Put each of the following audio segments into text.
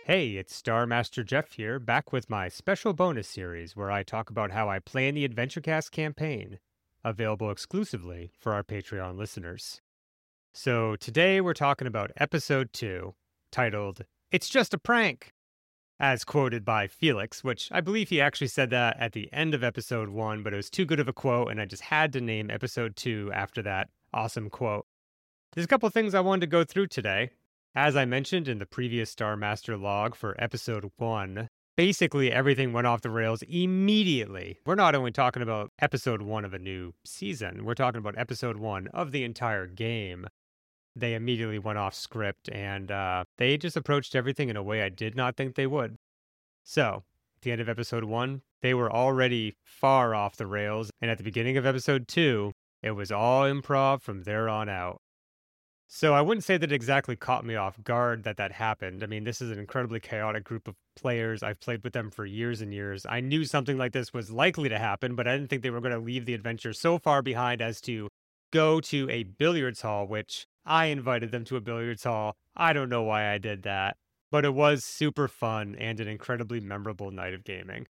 Hey, it's Star Master Jeff here, back with my special bonus series where I talk about how I plan the AdventureCast campaign, available exclusively for our Patreon listeners. So today we're talking about episode 2, titled It's Just a Prank, as quoted by Felix, which I believe he actually said that at the end of episode 1, but it was too good of a quote and I just had to name episode 2 after that awesome quote. There's a couple things I wanted to go through today. As I mentioned in the previous Star Master log for episode 1, basically everything went off the rails immediately. We're not only talking about episode 1 of a new season, we're talking about episode 1 of the entire game. They immediately went off script and they just approached everything in a way I did not think they would. So, at the end of episode 1, they were already far off the rails, and at the beginning of episode 2, it was all improv from there on out. So I wouldn't say that it exactly caught me off guard that that happened. I mean, this is an incredibly chaotic group of players. I've played with them for years and years. I knew something like this was likely to happen, but I didn't think they were going to leave the adventure so far behind as to go to a billiards hall, which I invited them to a billiards hall. I don't know why I did that, but it was super fun and an incredibly memorable night of gaming.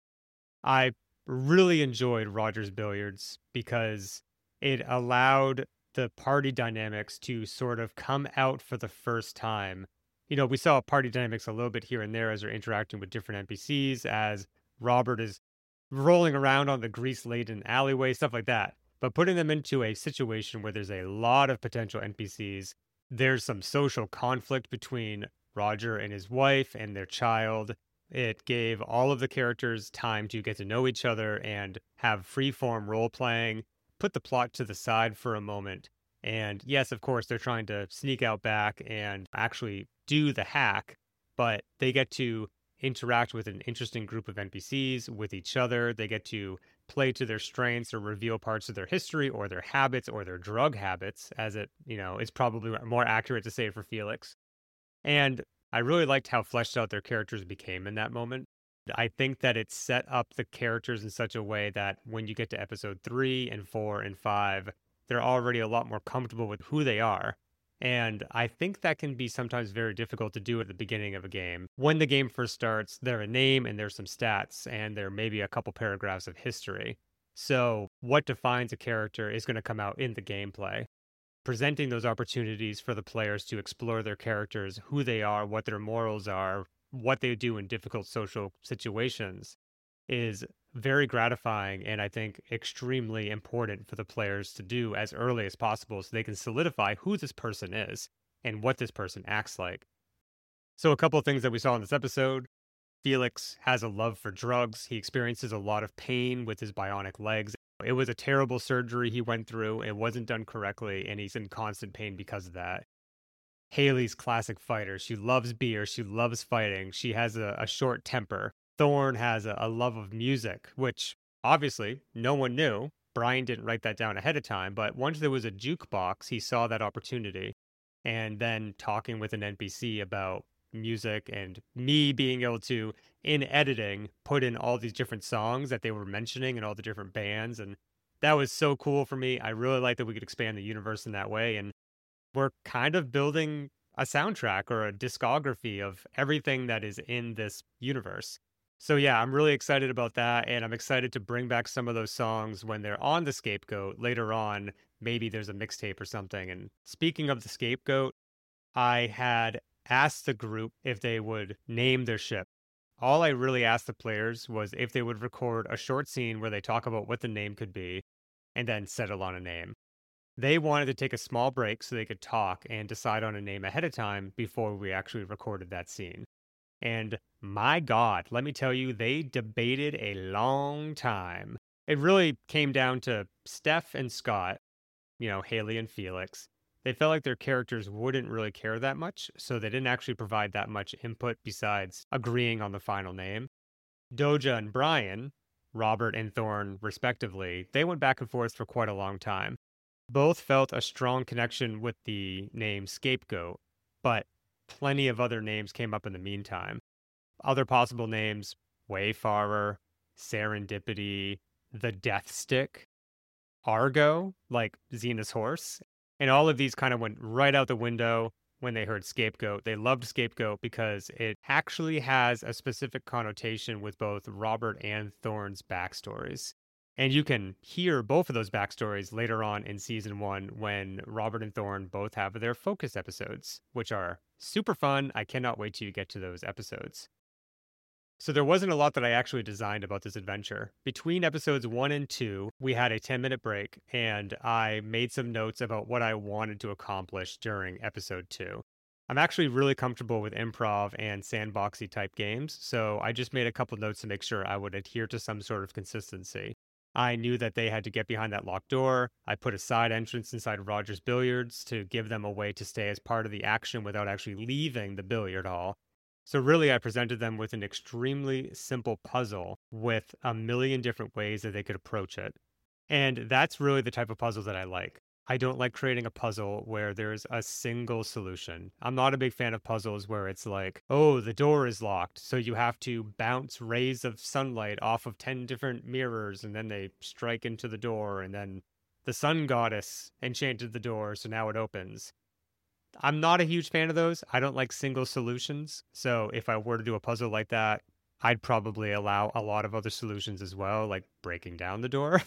I really enjoyed Rogers Billiards because it allowed the party dynamics to sort of come out for the first time. You know, we saw party dynamics a little bit here and there as they're interacting with different NPCs, as Robert is rolling around on the grease laden alleyway, stuff like that. But putting them into a situation where there's a lot of potential NPCs, there's some social conflict between Roger and his wife and their child. It gave all of the characters time to get to know each other and have free form role playing, put the plot to the side for a moment. And yes, of course, they're trying to sneak out back and actually do the hack, but they get to interact with an interesting group of NPCs, with each other. They get to play to their strengths or reveal parts of their history or their habits or their drug habits, as it, is probably more accurate to say for Felix. And I really liked how fleshed out their characters became in that moment. I think that it set up the characters in such a way that when you get to episode 3 and 4 and 5, they're already a lot more comfortable with who they are. And I think that can be sometimes very difficult to do at the beginning of a game. When the game first starts, they're a name and there's some stats, and there may be a couple paragraphs of history. So, what defines a character is going to come out in the gameplay. Presenting those opportunities for the players to explore their characters, who they are, what their morals are, what they do in difficult social situations is very gratifying and I think extremely important for the players to do as early as possible so they can solidify who this person is and what this person acts like. So, a couple of things that we saw in this episode. Felix has a love for drugs. He experiences a lot of pain with his bionic legs. It was a terrible surgery he went through. It wasn't done correctly, and he's in constant pain because of that. Haley's classic fighter. She loves beer. She loves fighting. She has a short temper. Thorn has a love of music, which obviously no one knew. Brian didn't write that down ahead of time, but once there was a jukebox, he saw that opportunity. And then talking with an NPC about music and me being able to, in editing, put in all these different songs that they were mentioning and all the different bands. And that was so cool for me. I really like that we could expand the universe in that way. And we're kind of building a soundtrack or a discography of everything that is in this universe. So yeah, I'm really excited about that, and I'm excited to bring back some of those songs when they're on the Scapegoat later on. Maybe there's a mixtape or something. And speaking of the Scapegoat, I had asked the group if they would name their ship. All I really asked the players was if they would record a short scene where they talk about what the name could be and then settle on a name. They wanted to take a small break so they could talk and decide on a name ahead of time before we actually recorded that scene. And my God, let me tell you, they debated a long time. It really came down to Steph and Scott, Haley and Felix. They felt like their characters wouldn't really care that much, so they didn't actually provide that much input besides agreeing on the final name. Doja and Brian, Robert and Thorn respectively, they went back and forth for quite a long time. Both felt a strong connection with the name Scapegoat, but plenty of other names came up in the meantime. Other possible names: Wayfarer, Serendipity, the Death Stick, Argo, like Xena's horse. And all of these kind of went right out the window when they heard Scapegoat. They loved Scapegoat because it actually has a specific connotation with both Robert and Thorne's backstories. And you can hear both of those backstories later on in season 1 when Robert and Thorne both have their focus episodes, which are super fun. I cannot wait till you get to those episodes. So there wasn't a lot that I actually designed about this adventure. Between episodes 1 and 2, we had a 10-minute break, and I made some notes about what I wanted to accomplish during episode 2. I'm actually really comfortable with improv and sandboxy type games, so I just made a couple notes to make sure I would adhere to some sort of consistency. I knew that they had to get behind that locked door. I put a side entrance inside Roger's Billiards to give them a way to stay as part of the action without actually leaving the billiard hall. So really, I presented them with an extremely simple puzzle with a million different ways that they could approach it. And that's really the type of puzzle that I like. I don't like creating a puzzle where there's a single solution. I'm not a big fan of puzzles where it's like, oh, the door is locked, so you have to bounce rays of sunlight off of 10 different mirrors, and then they strike into the door, and then the sun goddess enchanted the door, so now it opens. I'm not a huge fan of those. I don't like single solutions. So if I were to do a puzzle like that, I'd probably allow a lot of other solutions as well, like breaking down the door.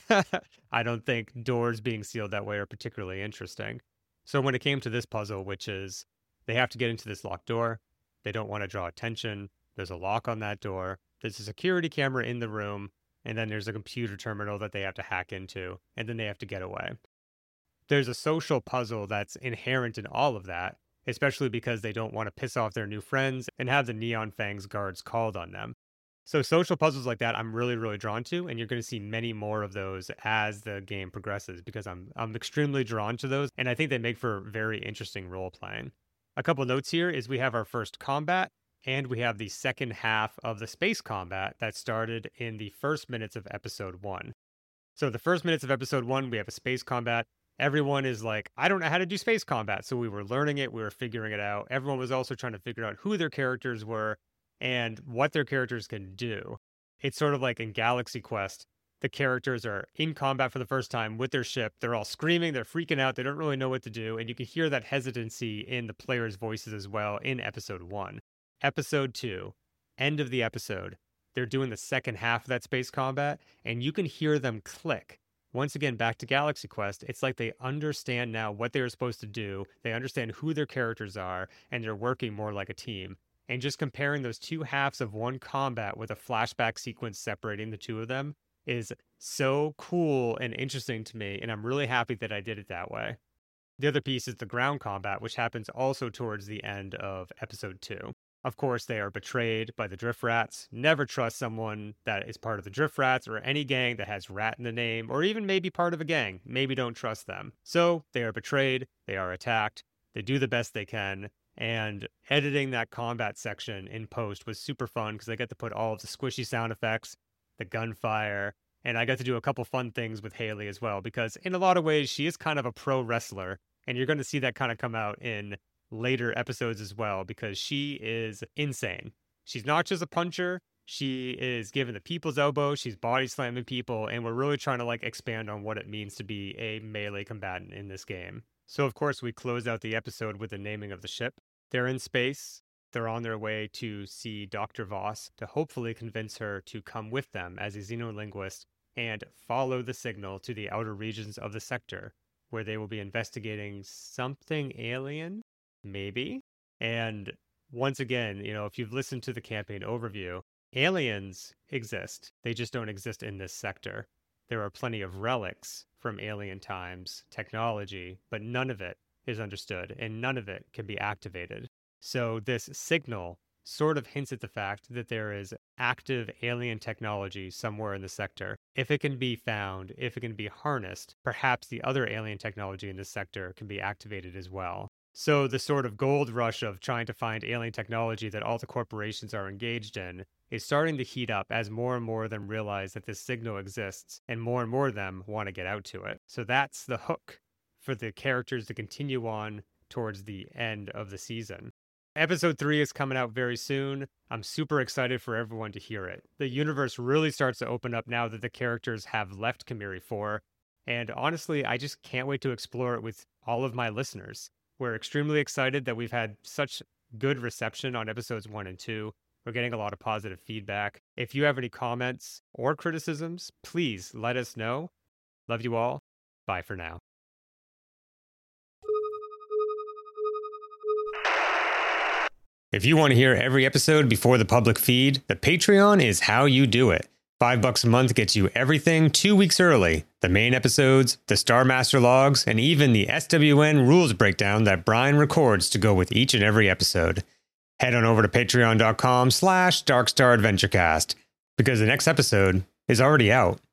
I don't think doors being sealed that way are particularly interesting. So when it came to this puzzle, which is they have to get into this locked door, they don't want to draw attention. There's a lock on that door. There's a security camera in the room, and then there's a computer terminal that they have to hack into, and then they have to get away. There's a social puzzle that's inherent in all of that, especially because they don't want to piss off their new friends and have the Neon Fangs guards called on them. So social puzzles like that I'm really, really drawn to, and you're going to see many more of those as the game progresses because I'm extremely drawn to those, and I think they make for very interesting role playing. A couple notes here is we have our first combat, and we have the second half of the space combat that started in the first minutes of episode 1. So the first minutes of episode 1, we have a space combat. Everyone is like, I don't know how to do space combat. So we were learning it. We were figuring it out. Everyone was also trying to figure out who their characters were and what their characters can do. It's sort of like in Galaxy Quest. The characters are in combat for the first time with their ship. They're all screaming. They're freaking out. They don't really know what to do. And you can hear that hesitancy in the players' voices as well in episode 1. Episode 2, end of the episode. They're doing the second half of that space combat, and you can hear them click. Once again, back to Galaxy Quest, it's like they understand now what they're supposed to do. They understand who their characters are, and they're working more like a team. And just comparing those two halves of one combat with a flashback sequence separating the two of them is so cool and interesting to me, and I'm really happy that I did it that way. The other piece is the ground combat, which happens also towards the end of episode 2. Of course, they are betrayed by the Drift Rats. Never trust someone that is part of the Drift Rats or any gang that has rat in the name, or even maybe part of a gang. Maybe don't trust them. So they are betrayed, they are attacked, they do the best they can, and editing that combat section in post was super fun because I got to put all of the squishy sound effects, the gunfire, and I got to do a couple fun things with Haley as well because in a lot of ways she is kind of a pro wrestler, and you're going to see that kind of come out in later episodes as well because she is insane. She's not just a puncher, she is giving the people's elbow, she's body slamming people, and we're really trying to expand on what it means to be a melee combatant in this game. So of course we close out the episode with the naming of the ship. They're in space. They're on their way to see Dr. Voss to hopefully convince her to come with them as a xenolinguist and follow the signal to the outer regions of the sector where they will be investigating something alien. Maybe. And once again, if you've listened to the campaign overview, aliens exist. They just don't exist in this sector. There are plenty of relics from alien times, technology, but none of it is understood and none of it can be activated. So this signal sort of hints at the fact that there is active alien technology somewhere in the sector. If it can be found, if it can be harnessed, perhaps the other alien technology in this sector can be activated as well. So the sort of gold rush of trying to find alien technology that all the corporations are engaged in is starting to heat up as more and more of them realize that this signal exists and more of them want to get out to it. So that's the hook for the characters to continue on towards the end of the season. Episode 3 is coming out very soon. I'm super excited for everyone to hear it. The universe really starts to open up now that the characters have left Chimeri 4. And honestly, I just can't wait to explore it with all of my listeners. We're extremely excited that we've had such good reception on episodes 1 and 2. We're getting a lot of positive feedback. If you have any comments or criticisms, please let us know. Love you all. Bye for now. If you want to hear every episode before the public feed, the Patreon is how you do it. $5 a month gets you everything 2 weeks early. The main episodes, the Star Master logs, and even the SWN rules breakdown that Brian records to go with each and every episode. Head on over to patreon.com/DarkstarAdventurecast because the next episode is already out.